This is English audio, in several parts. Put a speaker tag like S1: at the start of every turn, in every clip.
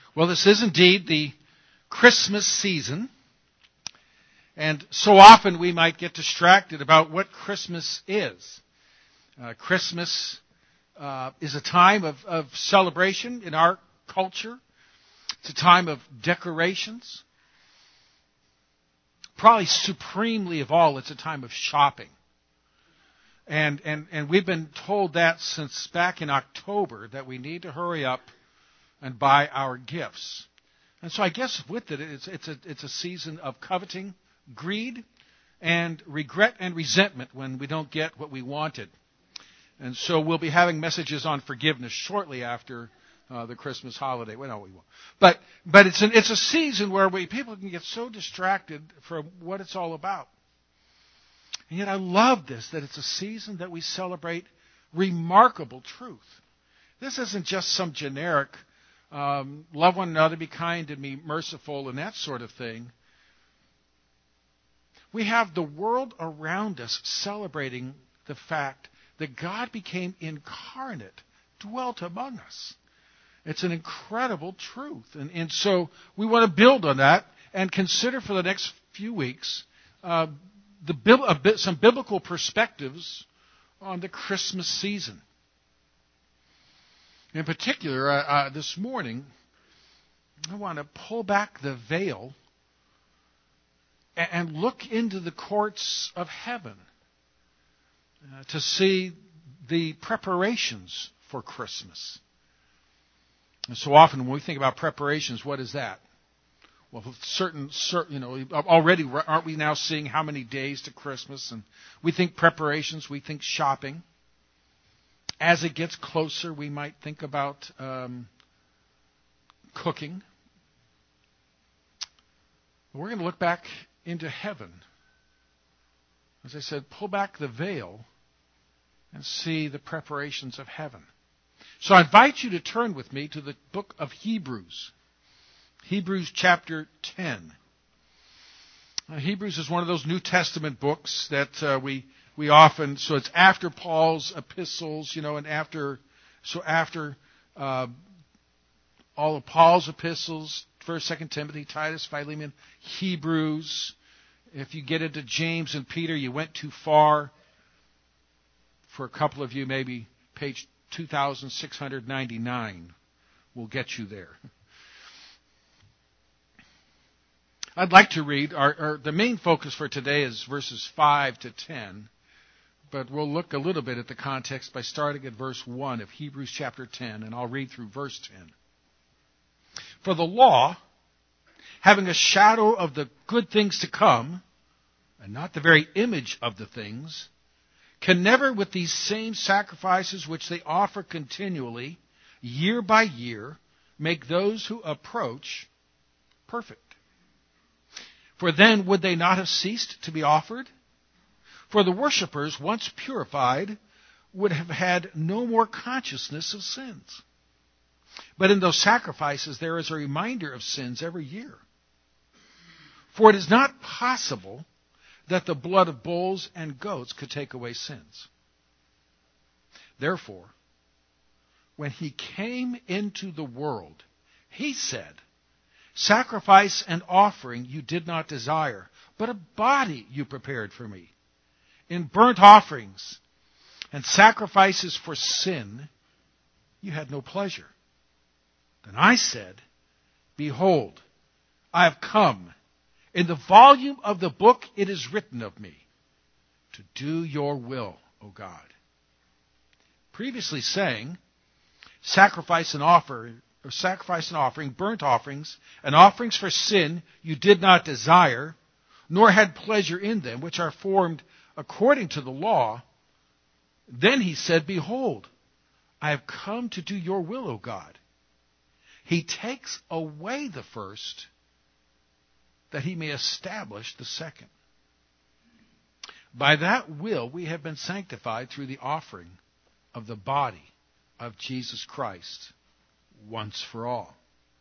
S1: Well, this is indeed the Christmas season, and so often we might get distracted about what Christmas is. Christmas is a time of celebration in our culture. It's a time of decorations. Probably supremely of all, it's a time of shopping. And we've been told that since back in October that we need to hurry up and buy our gifts. And so I guess with it, it's a season of coveting, greed, and regret and resentment when we don't get what we wanted. And so we'll be having messages on forgiveness shortly after the Christmas holiday. Well, no, we won't. But it's a season where people can get so distracted from what it's all about. And yet I love this, that it's a season that we celebrate remarkable truth. This isn't just some generic love one another, be kind and be merciful and that sort of thing. We have the world around us celebrating the fact that God became incarnate, dwelt among us. It's an incredible truth. And so we want to build on that and consider for the next few weeks some biblical perspectives on the Christmas season. In particular, this morning, I want to pull back the veil and look into the courts of heaven to see the preparations for Christmas. And so often when we think about preparations, what is that? Well, certain, already aren't we now seeing how many days to Christmas? And we think preparations, we think shopping. As it gets closer, we might think about cooking. We're going to look back into heaven. As I said, pull back the veil and see the preparations of heaven. So I invite you to turn with me to the book of Hebrews. Hebrews chapter 10. Hebrews is one of those New Testament books that we often, so it's after Paul's epistles, and after all of Paul's epistles, 1st, 2nd Timothy, Titus, Philemon, Hebrews. If you get into James and Peter, you went too far. For a couple of you, maybe page 2699 will get you there. I'd like to read, the main focus for today is verses 5 to 10, but we'll look a little bit at the context by starting at verse 1 of Hebrews chapter 10, and I'll read through verse 10. For the law, having a shadow of the good things to come, and not the very image of the things, can never with these same sacrifices which they offer continually, year by year, make those who approach perfect. For then would they not have ceased to be offered? For the worshippers, once purified, would have had no more consciousness of sins. But in those sacrifices there is a reminder of sins every year. For it is not possible that the blood of bulls and goats could take away sins. Therefore, when he came into the world, he said, sacrifice and offering you did not desire, but a body you prepared for me. In burnt offerings and sacrifices for sin you had no pleasure. Then I said, behold, I have come. In the volume of the book it is written of me, to do your will, O God. Previously saying, sacrifice and offering, burnt offerings, and offerings for sin you did not desire, nor had pleasure in them, which are formed according to the law. Then he said, behold, I have come to do your will, O God. He takes away the first, that he may establish the second. By that will we have been sanctified through the offering of the body of Jesus Christ once for all.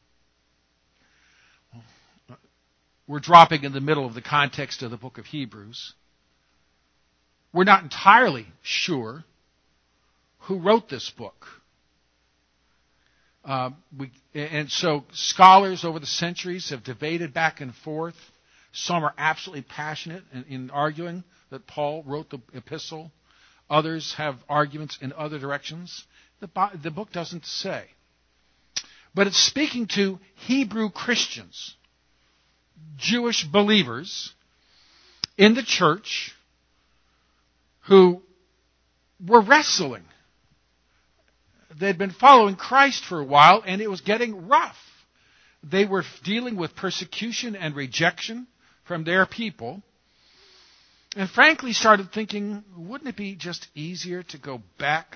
S1: We're dropping in the middle of the context of the book of Hebrews. We're not entirely sure who wrote this book. And so scholars over the centuries have debated back and forth. Some are absolutely passionate in arguing that Paul wrote the epistle. Others have arguments in other directions. The book doesn't say. But it's speaking to Hebrew Christians, Jewish believers in the church who were wrestling. They'd been following Christ for a while, and it was getting rough. They were dealing with persecution and rejection from their people, and frankly started thinking, wouldn't it be just easier to go back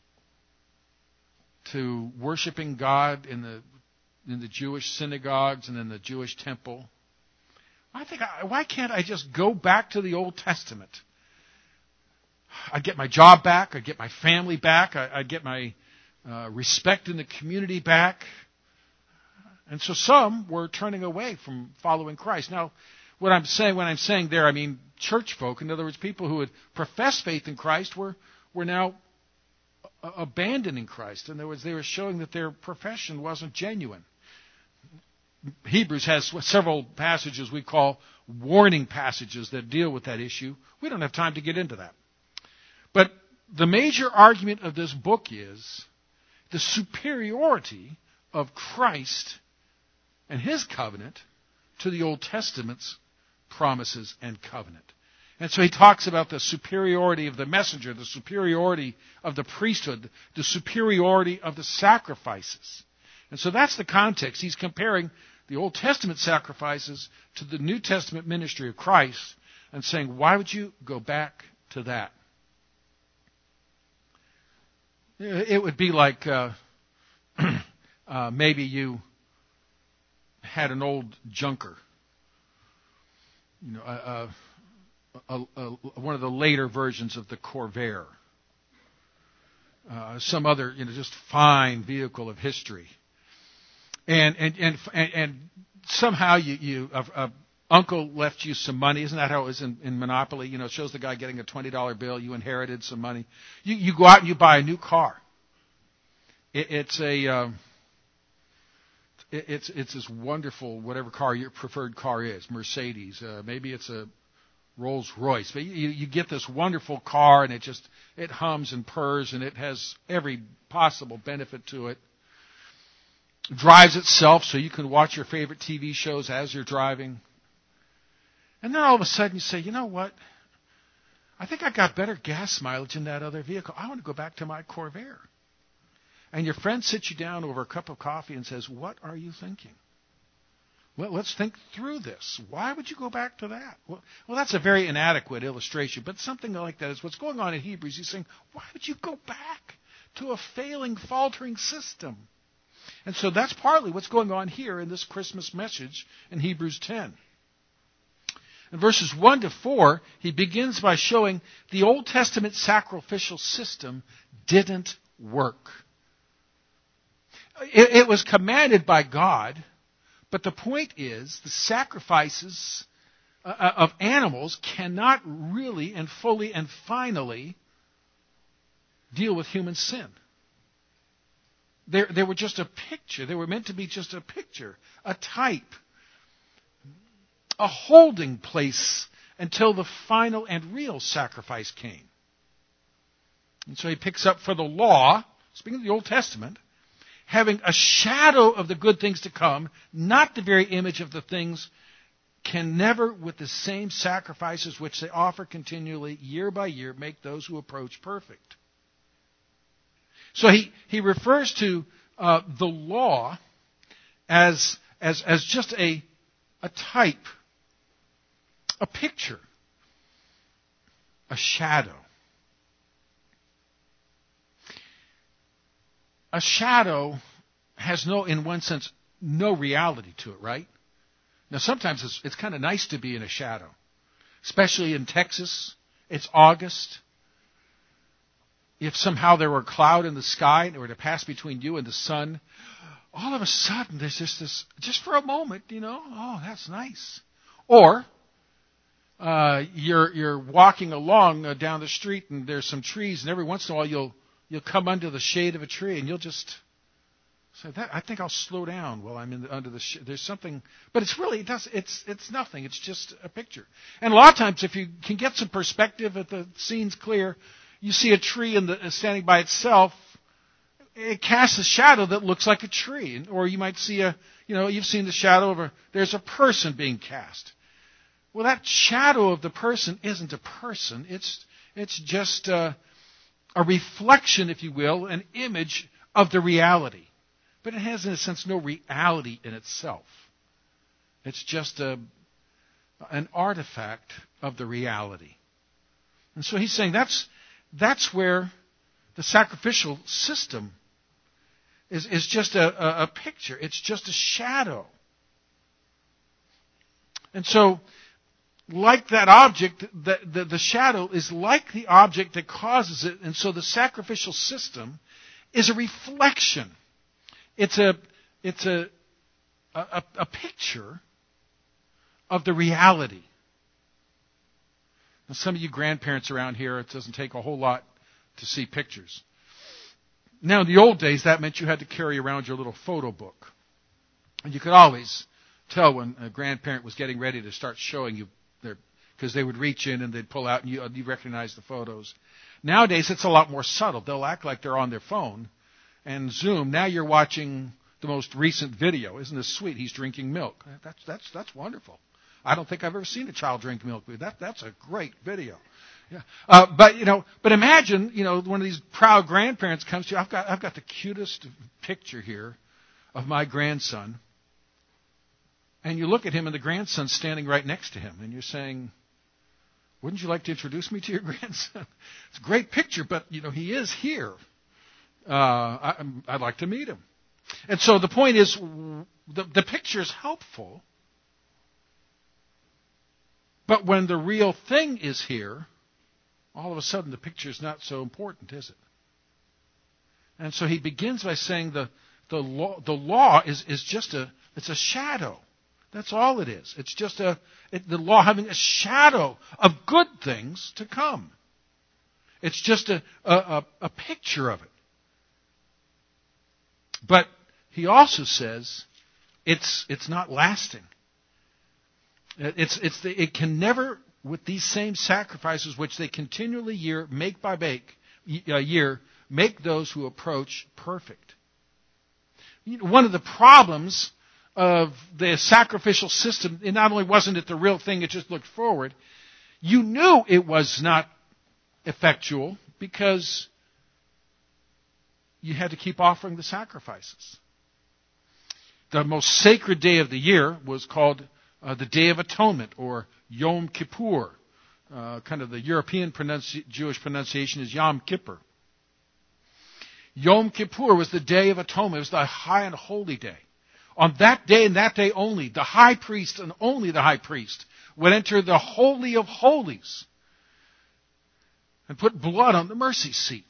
S1: to worshiping God in the Jewish synagogues and in the Jewish temple? Why can't I just go back to the Old Testament? I'd get my job back, I'd get my family back, I'd get my respect in the community back. And so some were turning away from following Christ. Now, when I'm saying there, I mean church folk. In other words, people who had professed faith in Christ were now abandoning Christ. In other words, they were showing that their profession wasn't genuine. Hebrews has several passages we call warning passages that deal with that issue. We don't have time to get into that. But the major argument of this book is the superiority of Christ and His covenant to the Old Testament's promises and covenant. And so he talks about the superiority of the messenger, the superiority of the priesthood, the superiority of the sacrifices. And so that's the context. He's comparing the Old Testament sacrifices to the New Testament ministry of Christ and saying, why would you go back to that? It would be like maybe you had an old junker, one of the later versions of the Corvair, some other just fine vehicle of history, and somehow a uncle left you some money. Isn't that how it was in Monopoly? It shows the guy getting a $20 bill. You inherited some money. You go out and you buy a new car. It's this wonderful, whatever car your preferred car is, Mercedes. Maybe it's a Rolls Royce. But you get this wonderful car, and it hums and purrs, and it has every possible benefit to it. Drives itself, so you can watch your favorite TV shows as you're driving. And then all of a sudden you say, you know what? I think I got better gas mileage in that other vehicle. I want to go back to my Corvair. And your friend sits you down over a cup of coffee and says, what are you thinking? Well, let's think through this. Why would you go back to that? Well, that's a very inadequate illustration, but something like that is what's going on in Hebrews. He's saying, why would you go back to a failing, faltering system? And so that's partly what's going on here in this Christmas message in Hebrews 10. In verses 1 to 4, he begins by showing the Old Testament sacrificial system didn't work. It was commanded by God, but the point is the sacrifices of animals cannot really and fully and finally deal with human sin. They were just a picture. They were meant to be just a picture, a type, a holding place until the final and real sacrifice came. And so he picks up for the law, speaking of the Old Testament, having a shadow of the good things to come, not the very image of the things, can never, with the same sacrifices which they offer continually, year by year, make those who approach perfect. So he refers to the law as just a type, a picture, a shadow. A shadow has in one sense, no reality to it, right? Now, sometimes it's kind of nice to be in a shadow, especially in Texas. It's August. If somehow there were a cloud in the sky and it were to pass between you and the sun, all of a sudden there's just for a moment, oh, that's nice. Or you're walking along down the street and there's some trees, and every once in a while you'll come under the shade of a tree and you'll just So I think I'll slow down while I'm under the. There's something, but it's nothing. It's just a picture. And a lot of times, if you can get some perspective, if the scene's clear, you see a tree standing by itself. It casts a shadow that looks like a tree, or you might see you've seen the shadow there's a person being cast. Well, that shadow of the person isn't a person. It's just a reflection, if you will, an image of the reality. But it has, in a sense, no reality in itself. It's just an artifact of the reality. And so he's saying that's where the sacrificial system is just a picture. It's just a shadow. And so, like that object, the shadow is like the object that causes it. And so the sacrificial system is a reflection. It's a picture of the reality. Now, some of you grandparents around here, it doesn't take a whole lot to see pictures. Now, in the old days, that meant you had to carry around your little photo book. And you could always tell when a grandparent was getting ready to start showing you because they would reach in and they'd pull out and you recognize the photos. Nowadays, it's a lot more subtle. They'll act like they're on their phone and zoom. Now you're watching the most recent video. Isn't this sweet? He's drinking milk. That's wonderful. I don't think I've ever seen a child drink milk. That's a great video. Yeah. But imagine, one of these proud grandparents comes to you. I've got the cutest picture here of my grandson. And you look at him and the grandson's standing right next to him. And you're saying, wouldn't you like to introduce me to your grandson? It's a great picture, but, he is here. I'd like to meet him. And so the point is, the picture is helpful. But when the real thing is here, all of a sudden the picture is not so important, is it? And so he begins by saying the law is just it's a shadow. That's all it is. It's just the law having a shadow of good things to come. It's just a picture of it. But he also says it's not lasting. It can never, with these same sacrifices which they continually make by year, make those who approach perfect. One of the problems of the sacrificial system, it not only wasn't it the real thing, it just looked forward. You knew it was not effectual because you had to keep offering the sacrifices. The most sacred day of the year was called the Day of Atonement, or Yom Kippur. Kind of the European Jewish pronunciation is Yom Kippur. Yom Kippur was the Day of Atonement. It was the high and holy day. On that day and that day only, the high priest and only the high priest would enter the Holy of Holies and put blood on the mercy seat.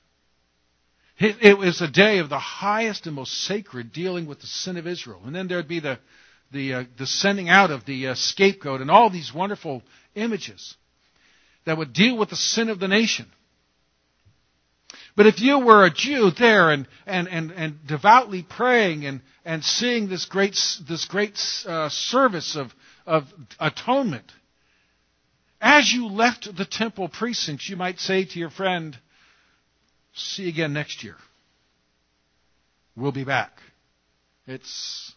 S1: It was a day of the highest and most sacred, dealing with the sin of Israel. And then there'd be the sending out of the scapegoat and all these wonderful images that would deal with the sin of the nation. But if you were a Jew there and devoutly praying and seeing this great service of atonement, as you left the temple precincts, you might say to your friend, "See you again next year. We'll be back." It's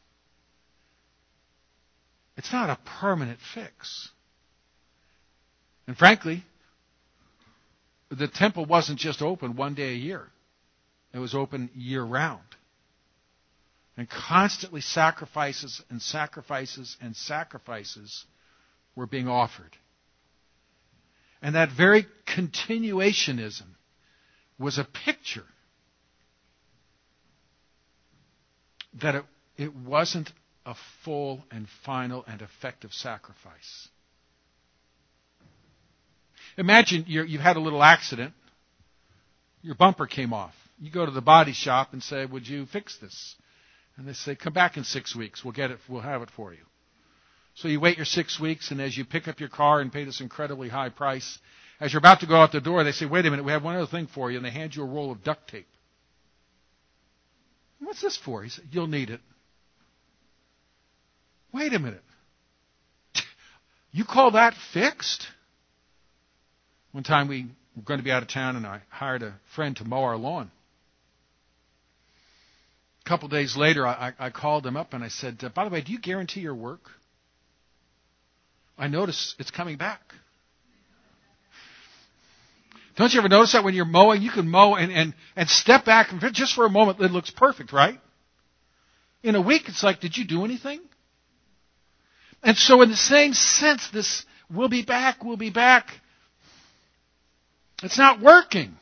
S1: not a permanent fix. And frankly, the temple wasn't just open one day a year. It was open year-round. And constantly sacrifices and sacrifices and sacrifices were being offered. And that very continuationism was a picture that it wasn't a full and final and effective sacrifice. Imagine you've had a little accident. Your bumper came off. You go to the body shop and say, "Would you fix this?" And they say, "Come back in 6 weeks. We'll have it for you." So you wait your 6 weeks, and as you pick up your car and pay this incredibly high price, as you're about to go out the door, they say, "Wait a minute, we have one other thing for you," and they hand you a roll of duct tape. What's this for? He said, you'll need it. Wait a minute. You call that fixed? One time we were going to be out of town and I hired a friend to mow our lawn. A couple days later, I called him up and I said, by the way, do you guarantee your work? I notice it's coming back. Don't you ever notice that when you're mowing, you can mow and step back and just for a moment it looks perfect, right? In a week, it's like, did you do anything? And so in the same sense, this we'll be back, it's not working.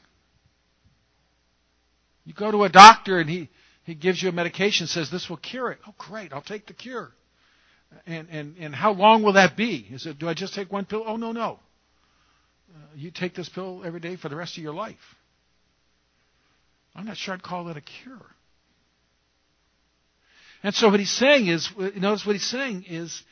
S1: You go to a doctor and he gives you a medication, says this will cure it. Oh, great, I'll take the cure. And how long will that be? Is it, do I just take one pill? Oh, no. You take this pill every day for the rest of your life. I'm not sure I'd call that a cure. And so what he's saying is, notice what he's saying is,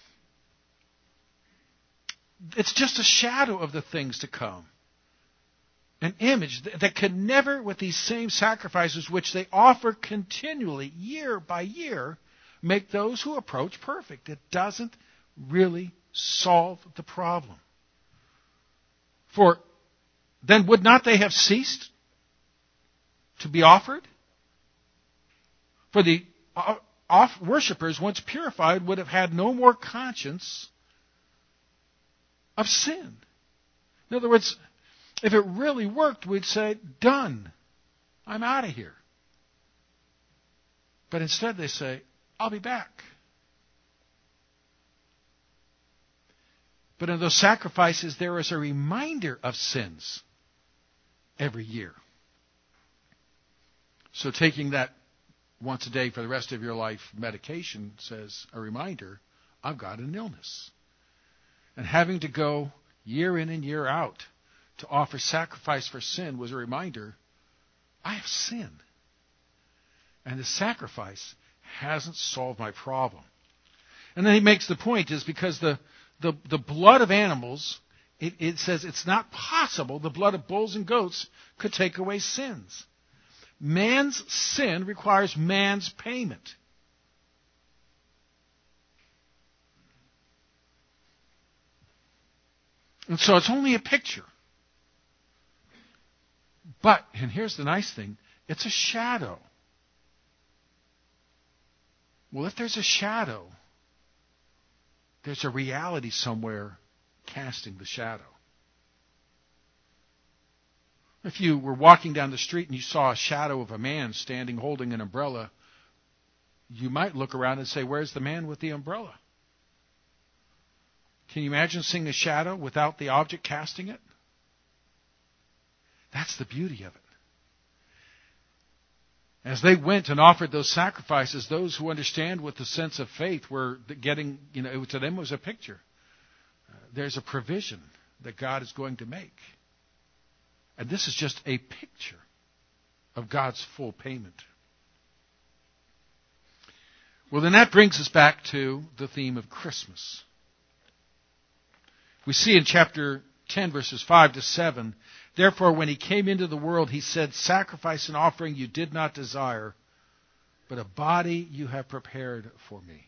S1: it's just a shadow of the things to come. An image that can never, with these same sacrifices which they offer continually, year by year, make those who approach perfect. It doesn't really solve the problem. For then would not they have ceased to be offered? For the worshippers, once purified, would have had no more conscience of sin. In other words, if it really worked, we'd say, done. I'm out of here. But instead they say, I'll be back. But in those sacrifices, there is a reminder of sins every year. So taking that once a day for the rest of your life medication says a reminder, I've got an illness. And having to go year in and year out to offer sacrifice for sin was a reminder, I have sinned. And the sacrifice hasn't solved my problem. And then he makes the point is because the blood of animals, it says it's not possible the blood of bulls and goats could take away sins. Man's sin requires man's payment. And so it's only a picture. But, and here's the nice thing, it's a shadow. Well, if there's a shadow, there's a reality somewhere casting the shadow. If you were walking down the street and you saw a shadow of a man standing holding an umbrella, you might look around and say, where's the man with the umbrella? Can you imagine seeing a shadow without the object casting it? That's the beauty of it. As they went and offered those sacrifices, those who understand with the sense of faith were getting, to them it was a picture. There's a provision that God is going to make. And this is just a picture of God's full payment. Well, then that brings us back to the theme of Christmas. We see in chapter 10, verses 5 to 7, therefore, when he came into the world, he said, sacrifice and offering you did not desire, but a body you have prepared for me.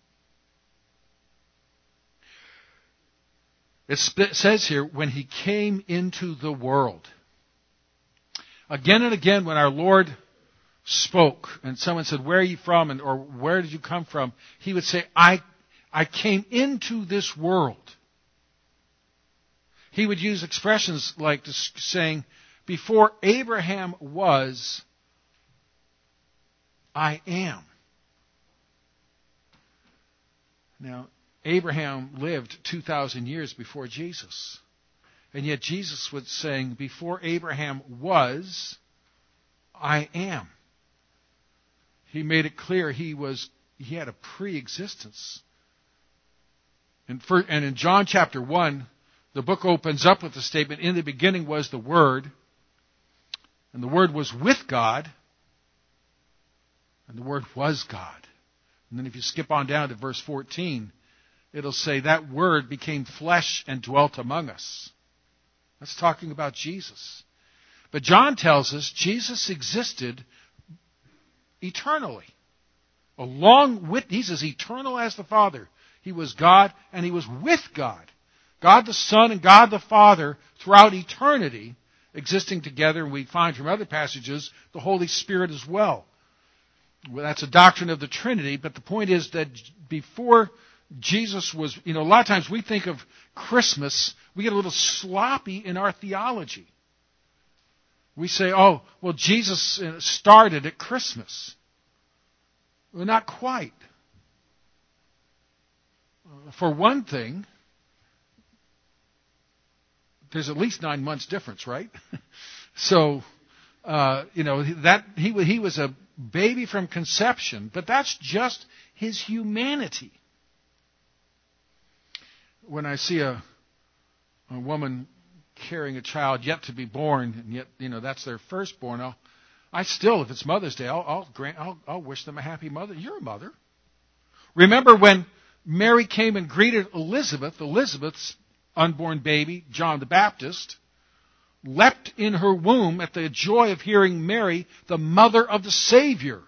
S1: It says here, when he came into the world. Again and again, when our Lord spoke, and someone said, where are you from? Or where did you come from? He would say, I came into this world. He would use expressions like saying, before Abraham was, I am. Now, Abraham lived 2,000 years before Jesus. And yet Jesus was saying, before Abraham was, I am. He made it clear he had a pre-existence. And in John chapter 1, the book opens up with the statement, in the beginning was the Word, and the Word was with God, and the Word was God. And then if you skip on down to verse 14, it'll say that Word became flesh and dwelt among us. That's talking about Jesus. But John tells us Jesus existed eternally. He's as eternal as the Father. He was God and he was with God. God the Son and God the Father throughout eternity existing together. And we find from other passages the Holy Spirit as well. Well, that's a doctrine of the Trinity, but the point is that before Jesus was, a lot of times we think of Christmas, we get a little sloppy in our theology. We say, oh, well, Jesus started at Christmas. Well, not quite. For one thing, there's at least 9 months difference, right? So, that he was a baby from conception, but that's just his humanity. When I see a woman carrying a child yet to be born, and yet that's their firstborn, I still, if it's Mother's Day, I'll wish them a happy mother. You're a mother. Remember when Mary came and greeted Elizabeth's unborn baby, John the Baptist, leapt in her womb at the joy of hearing Mary, the mother of the Savior.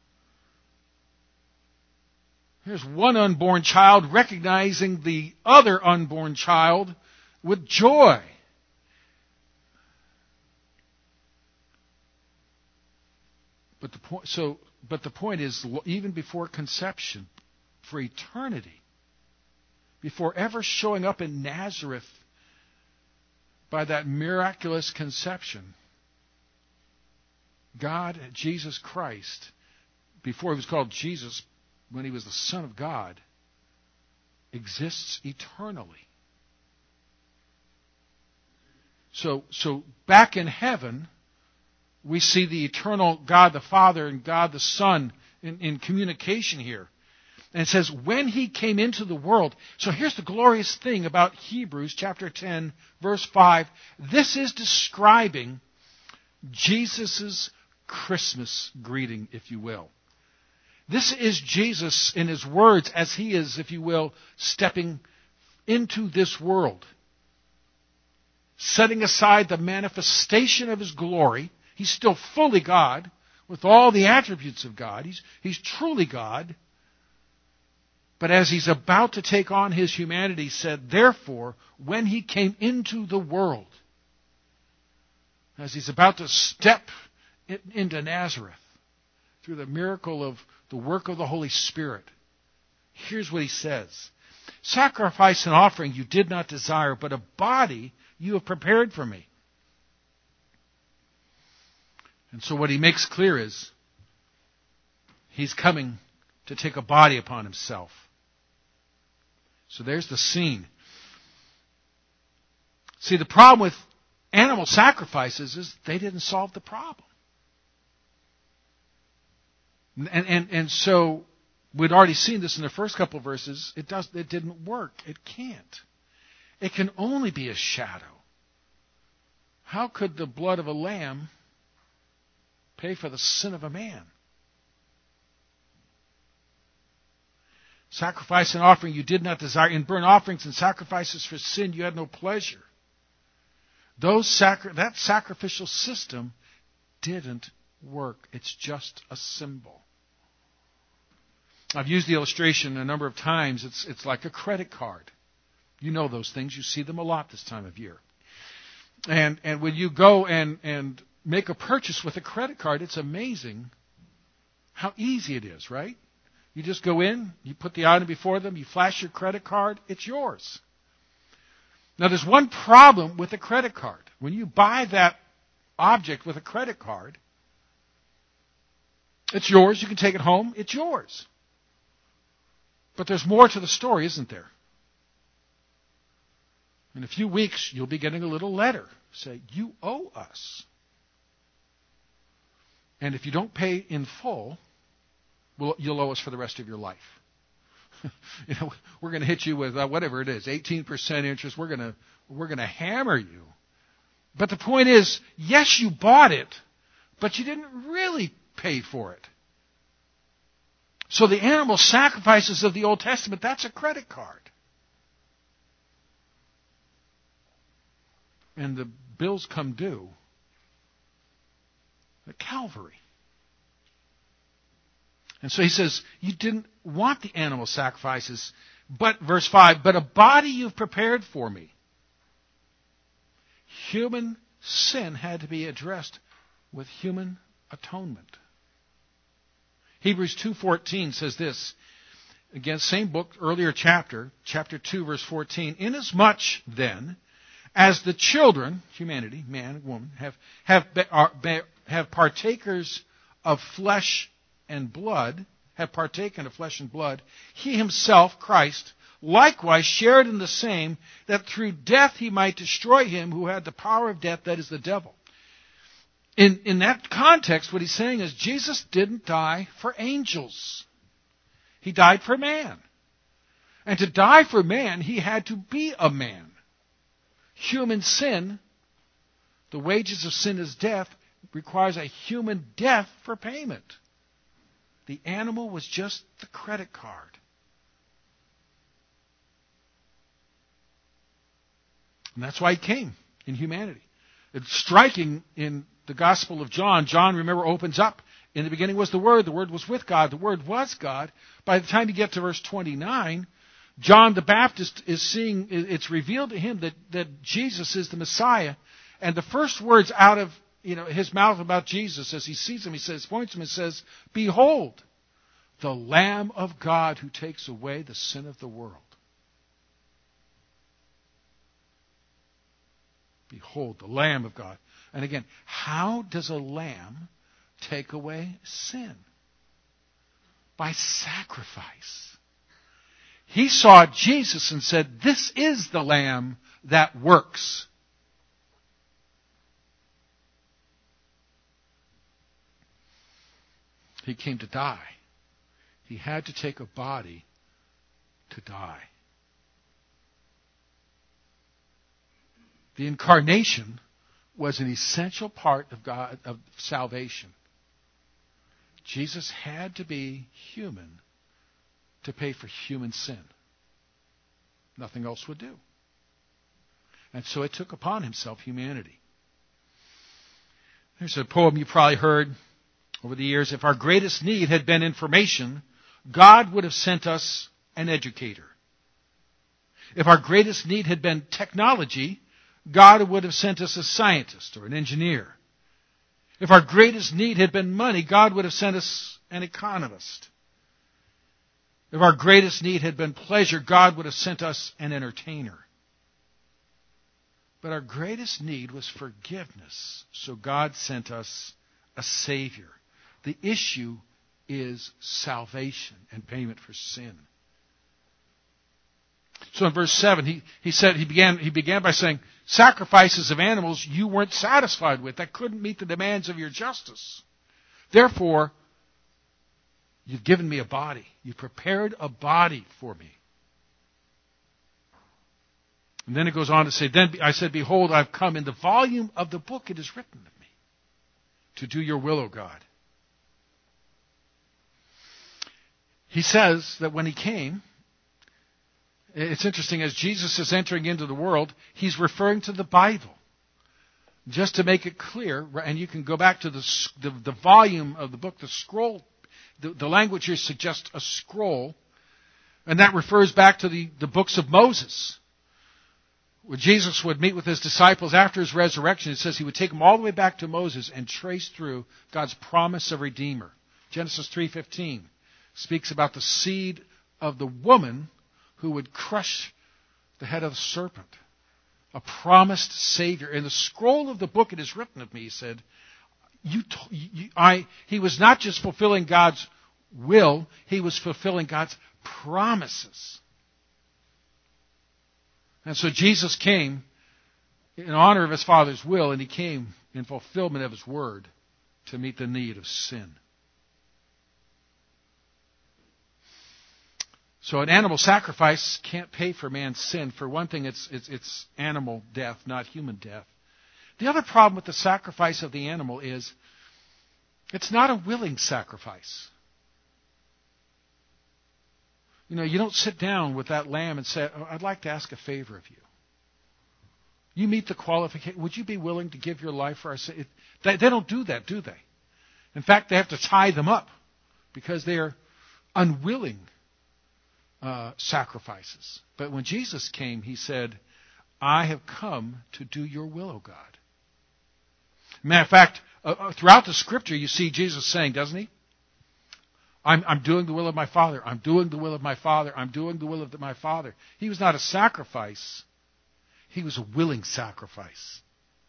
S1: Here's one unborn child recognizing the other unborn child with joy. But the point is, even before conception, for eternity, before ever showing up in Nazareth by that miraculous conception, God, Jesus Christ, before he was called Jesus, when he was the Son of God, exists eternally. So back in heaven, we see the eternal God the Father and God the Son in communication here. And it says, when he came into the world. So here's the glorious thing about Hebrews chapter 10, verse 5. This is describing Jesus' Christmas greeting, if you will. This is Jesus in his words as he is, if you will, stepping into this world. Setting aside the manifestation of his glory. He's still fully God with all the attributes of God. He's truly God. But as he's about to take on his humanity, he said, therefore, when he came into the world, as he's about to step into Nazareth through the miracle of the work of the Holy Spirit, here's what he says. Sacrifice and offering you did not desire, but a body you have prepared for me. And so what he makes clear is he's coming to take a body upon himself. So there's the scene. See, the problem with animal sacrifices is they didn't solve the problem. And so we'd already seen this in the first couple of verses. It didn't work. It can't. It can only be a shadow. How could the blood of a lamb pay for the sin of a man? Sacrifice and offering you did not desire. In burnt offerings and sacrifices for sin you had no pleasure. That sacrificial system didn't work. It's just a symbol. I've used the illustration a number of times. It's like a credit card. You know those things. You see them a lot this time of year. And when you go and make a purchase with a credit card, it's amazing how easy it is, right? You just go in, you put the item before them, you flash your credit card, it's yours. Now there's one problem with a credit card. When you buy that object with a credit card, it's yours, you can take it home, it's yours. But there's more to the story, isn't there? In a few weeks, you'll be getting a little letter. Say, you owe us. And if you don't pay in full, you'll owe us for the rest of your life. We're going to hit you with whatever it is, 18% interest. We're going to hammer you. But the point is, yes, you bought it, but you didn't really pay for it. So the animal sacrifices of the Old Testament, that's a credit card. And the bills come due at Calvary. And so he says, you didn't want the animal sacrifices, but, verse 5, but a body you've prepared for me. Human sin had to be addressed with human atonement. Hebrews 2:14 says this, again, same book, earlier chapter 2, verse 14. Inasmuch, then, as the children, humanity, man and woman, have partakers of flesh and blood, have partaken of flesh and blood, he himself, Christ, likewise shared in the same, that through death he might destroy him who had the power of death, that is the devil. In that context, what he's saying is Jesus didn't die for angels. He died for man. And to die for man, he had to be a man. Human sin, the wages of sin is death, requires a human death for payment. The animal was just the credit card. And that's why he came in humanity. It's striking in the Gospel of John. John, remember, opens up. In the beginning was the Word was with God, the Word was God. By the time you get to verse 29, John the Baptist is seeing, it's revealed to him that Jesus is the Messiah. And the first words out of his mouth about Jesus, as he sees him, points to him and says, "Behold, the Lamb of God who takes away the sin of the world." Behold, the Lamb of God. And again, how does a lamb take away sin? By sacrifice. He saw Jesus and said, "This is the Lamb that works." He came to die. He had to take a body to die. The incarnation was an essential part of salvation. Jesus had to be human to pay for human sin. Nothing else would do. And so it took upon himself humanity. There's a poem you probably heard over the years. If our greatest need had been information, God would have sent us an educator. If our greatest need had been technology, God would have sent us a scientist or an engineer. If our greatest need had been money, God would have sent us an economist. If our greatest need had been pleasure, God would have sent us an entertainer. But our greatest need was forgiveness, so God sent us a Savior. The issue is salvation and payment for sin. So in verse 7, he began by saying, sacrifices of animals you weren't satisfied with. That couldn't meet the demands of your justice. Therefore, you've given me a body. You prepared a body for me. And then it goes on to say, then I said, behold, I've come. In the volume of the book it is written of me to do your will, O God. He says that when he came, it's interesting, as Jesus is entering into the world, he's referring to the Bible. Just to make it clear, and you can go back to the volume of the book, the scroll. The language here suggests a scroll, and that refers back to the books of Moses. Where Jesus would meet with his disciples after his resurrection, it says he would take them all the way back to Moses and trace through God's promise of Redeemer. Genesis 3:15 speaks about the seed of the woman who would crush the head of the serpent. A promised Savior. In the scroll of the book it is written of me, he said, he was not just fulfilling God's will, he was fulfilling God's promises. And so Jesus came in honor of his Father's will, and he came in fulfillment of his word to meet the need of sin. So an animal sacrifice can't pay for man's sin. For one thing, it's animal death, not human death. The other problem with the sacrifice of the animal is it's not a willing sacrifice. You don't sit down with that lamb and say, I'd like to ask a favor of you. You meet the qualification. Would you be willing to give your life for our sin? They don't do that, do they? In fact, they have to tie them up because they are unwilling sacrifices. But when Jesus came, he said, I have come to do your will, O God. Matter of fact, throughout the Scripture, you see Jesus saying, doesn't he? I'm doing the will of my Father. I'm doing the will of my Father. I'm doing the will of my Father. He was not a sacrifice. He was a willing sacrifice.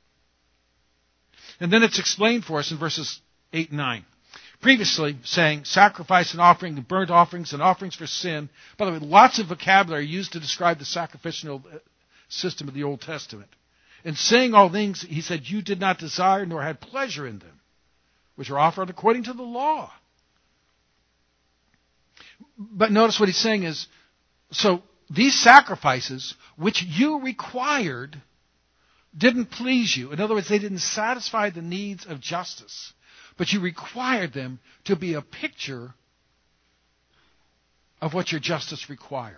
S1: And then it's explained for us in verses 8 and 9. Previously, saying sacrifice and offering and burnt offerings and offerings for sin. By the way, lots of vocabulary used to describe the sacrificial system of the Old Testament. In saying all things, he said, you did not desire nor had pleasure in them, which are offered according to the law. But notice what he's saying is, so these sacrifices, which you required, didn't please you. In other words, they didn't satisfy the needs of justice. But you required them to be a picture of what your justice required.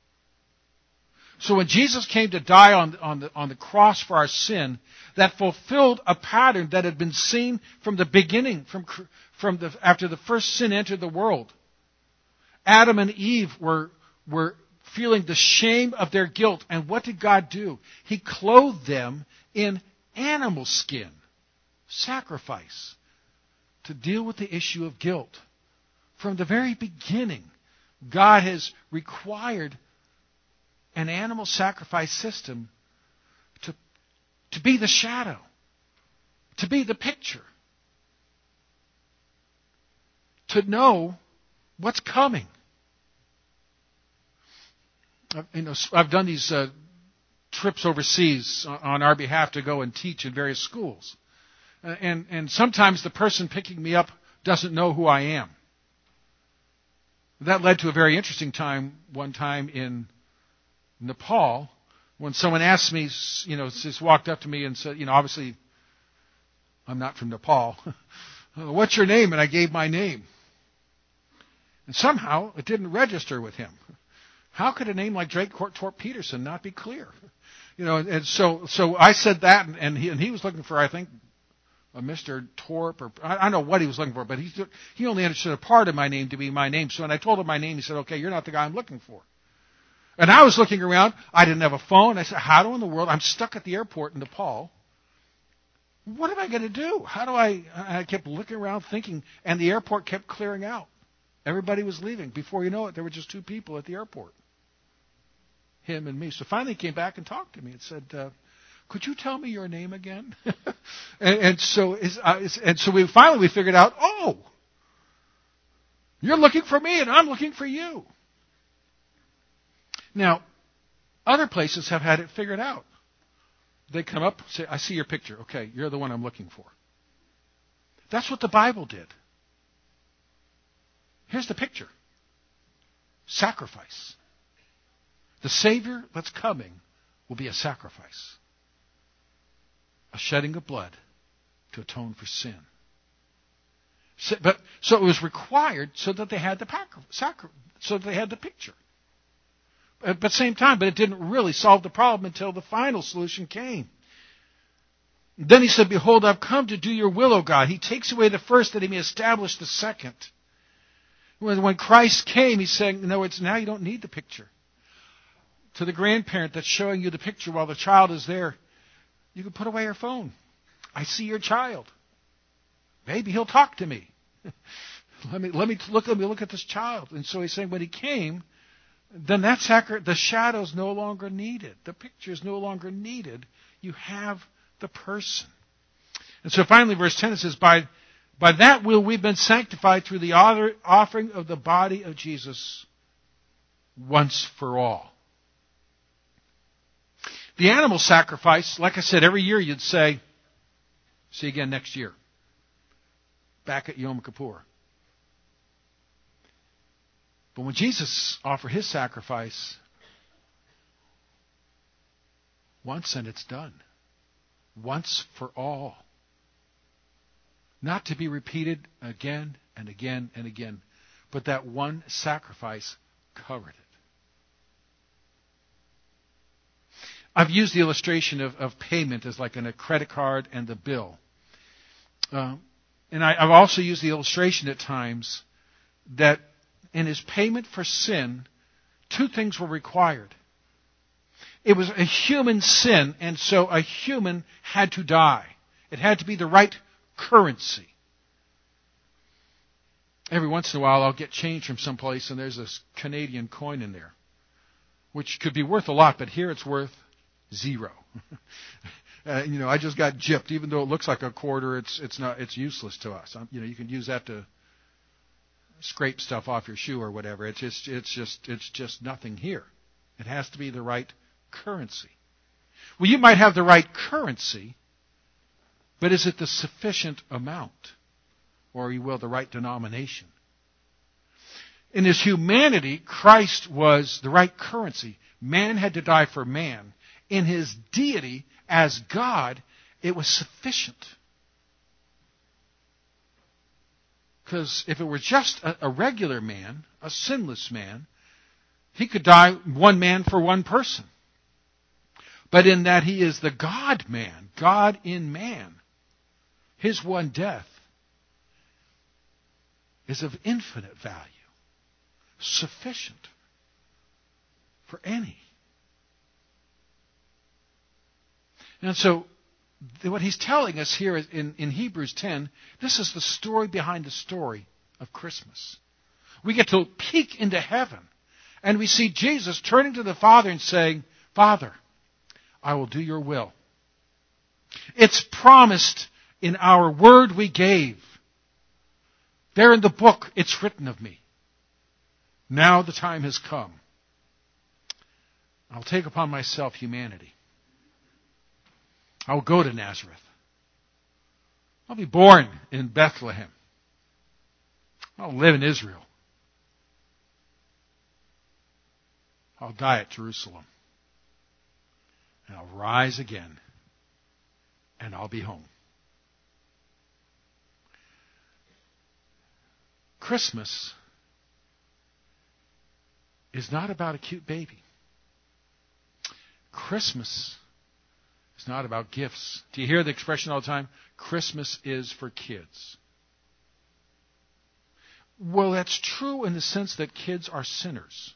S1: So when Jesus came to die on the cross for our sin, that fulfilled a pattern that had been seen from the beginning, after the first sin entered the world. Adam and Eve were feeling the shame of their guilt. And what did God do? He clothed them in animal skin, sacrifice, to deal with the issue of guilt. From the very beginning, God has required an animal sacrifice system to be the shadow, to be the picture, to know what's coming. I've done these trips overseas on our behalf to go and teach in various schools. And sometimes the person picking me up doesn't know who I am. That led to a very interesting time one time in Nepal when someone asked me, just walked up to me and said, obviously I'm not from Nepal. What's your name? And I gave my name. And somehow it didn't register with him. How could a name like Drake Torp Peterson not be clear? And so I said that, and he was looking for, I think, a Mr. Torp, or I don't know what he was looking for, but he only understood a part of my name to be my name. So when I told him my name, he said, okay, you're not the guy I'm looking for. And I was looking around. I didn't have a phone. I said, how in the world? I'm stuck at the airport in Nepal. What am I going to do? I kept looking around thinking, and the airport kept clearing out. Everybody was leaving. Before you know it, there were just two people at the airport. Him and me. So finally he came back and talked to me and said, could you tell me your name again? So we finally figured out, oh, you're looking for me and I'm looking for you. Now, other places have had it figured out. They come up, say, I see your picture. Okay, you're the one I'm looking for. That's what the Bible did. Here's the picture. Sacrifice. The Savior that's coming will be a sacrifice. A shedding of blood to atone for sin. So it was required so that they had the picture. But at the same time, but it didn't really solve the problem until the final solution came. Then he said, behold, I've come to do your will, O God. He takes away the first that he may establish the second. When Christ came, he's saying, in other words, now you don't need the picture. To the grandparent that's showing you the picture while the child is there, you can put away your phone. I see your child. Maybe he'll talk to me. Let me look at this child. And so he's saying when he came, then the shadow's no longer needed. The picture is no longer needed. You have the person. And so finally, verse 10, it says, By that will we've been sanctified through the offering of the body of Jesus once for all. The animal sacrifice, like I said, every year you'd say, see you again next year. Back at Yom Kippur. But when Jesus offered his sacrifice, once and it's done. Once for all. Not to be repeated again and again and again. But that one sacrifice covered it. I've used the illustration of payment as like in a credit card and the bill. And I've also used the illustration at times that in his payment for sin, two things were required. It was a human sin, and so a human had to die. It had to be the right currency. Every once in a while I'll get change from someplace and there's this Canadian coin in there, which could be worth a lot, but here it's worth zero. I just got gypped. Even though it looks like a quarter, it's useless to us. You can use that to scrape stuff off your shoe or whatever. It's just nothing here. It has to be the right currency. Well, you might have the right currency, but is it the sufficient amount? Or, you will, the right denomination? In his humanity, Christ was the right currency. Man had to die for man. In his deity, as God, it was sufficient. Because if it were just a regular man, a sinless man, he could die one man for one person. But in that he is the God-man, God in man, his one death is of infinite value, sufficient for any. And so, what he's telling us here in Hebrews 10, this is the story behind the story of Christmas. We get to peek into heaven, and we see Jesus turning to the Father and saying, Father, I will do your will. It's promised in our word we gave. There in the book, it's written of me. Now the time has come. I'll take upon myself humanity. I'll go to Nazareth. I'll be born in Bethlehem. I'll live in Israel. I'll die at Jerusalem. And I'll rise again. And I'll be home. Christmas is not about a cute baby. Christmas is not about gifts. Do you hear the expression all the time? Christmas is for kids. Well, that's true in the sense that kids are sinners.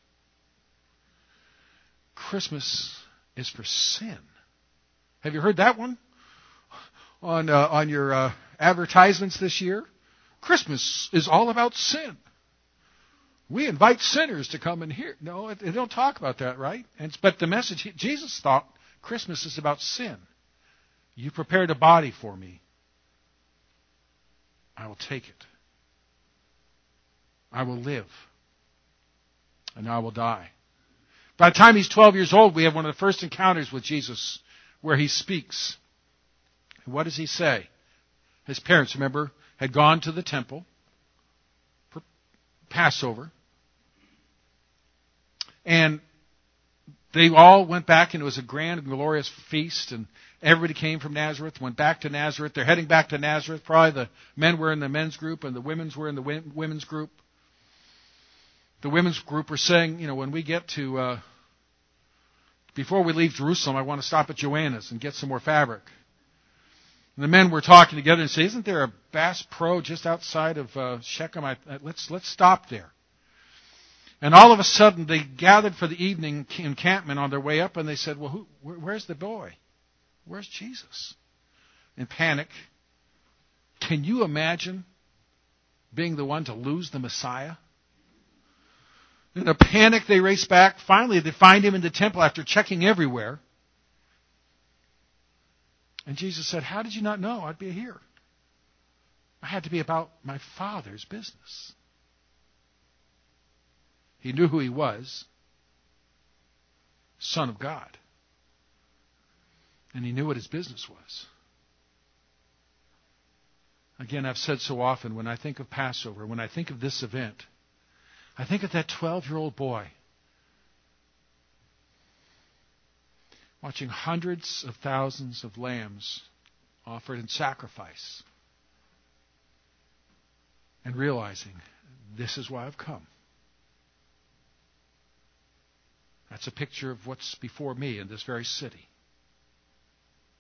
S1: Christmas is for sin. Have you heard that one on your advertisements this year? Christmas is all about sin. We invite sinners to come and hear. No, they don't talk about that, right? But the message, Jesus thought Christmas is about sin. You prepared a body for me. I will take it. I will live. And I will die. By the time he's 12 years old, we have one of the first encounters with Jesus where he speaks. And what does he say? His parents, remember, had gone to the temple for Passover. And they all went back, and it was a grand and glorious feast, and everybody came from Nazareth, went back to Nazareth. They're heading back to Nazareth. Probably the men were in the men's group, and the women's were in the women's group. The women's group were saying, when we get to, before we leave Jerusalem, I want to stop at Joanna's and get some more fabric. And the men were talking together and say, isn't there a Bass Pro just outside of Shechem? Let's stop there. And all of a sudden, they gathered for the evening encampment on their way up, and they said, well, where's the boy? Where's Jesus? In panic. Can you imagine being the one to lose the Messiah? In a panic, they race back. Finally, they find him in the temple after checking everywhere. And Jesus said, how did you not know I'd be here? I had to be about my Father's business. He knew who he was, Son of God. And he knew what his business was. Again, I've said so often, when I think of Passover, when I think of this event, I think of that 12-year-old boy watching hundreds of thousands of lambs offered in sacrifice and realizing, this is why I've come. That's a picture of what's before me in this very city.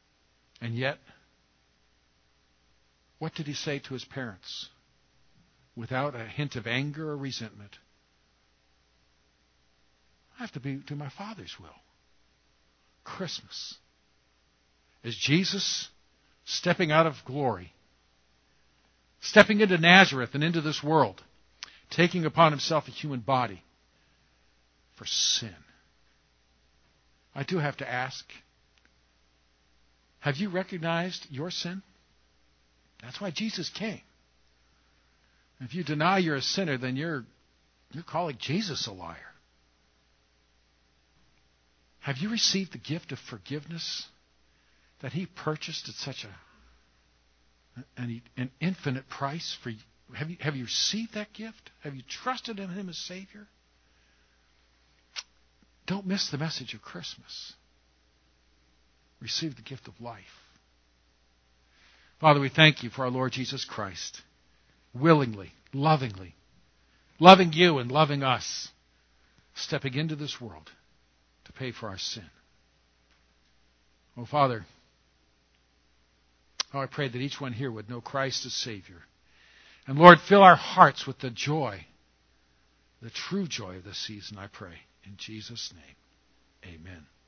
S1: And yet, what did he say to his parents? without a hint of anger or resentment. I have to do my Father's will. Christmas. As Jesus, stepping out of glory, stepping into Nazareth and into this world, taking upon himself a human body for sin. I do have to ask, have you recognized your sin? That's why Jesus came. If you deny you're a sinner, then you're calling Jesus a liar. Have you received the gift of forgiveness that he purchased at such an infinite price for you? Have you received that gift? Have you trusted in him as Savior? Don't miss the message of Christmas. Receive the gift of life. Father, we thank you for our Lord Jesus Christ, willingly, lovingly, loving you and loving us, stepping into this world to pay for our sin. Oh, Father, I pray that each one here would know Christ as Savior. And Lord, fill our hearts with the joy, the true joy of this season, I pray. In Jesus' name, amen.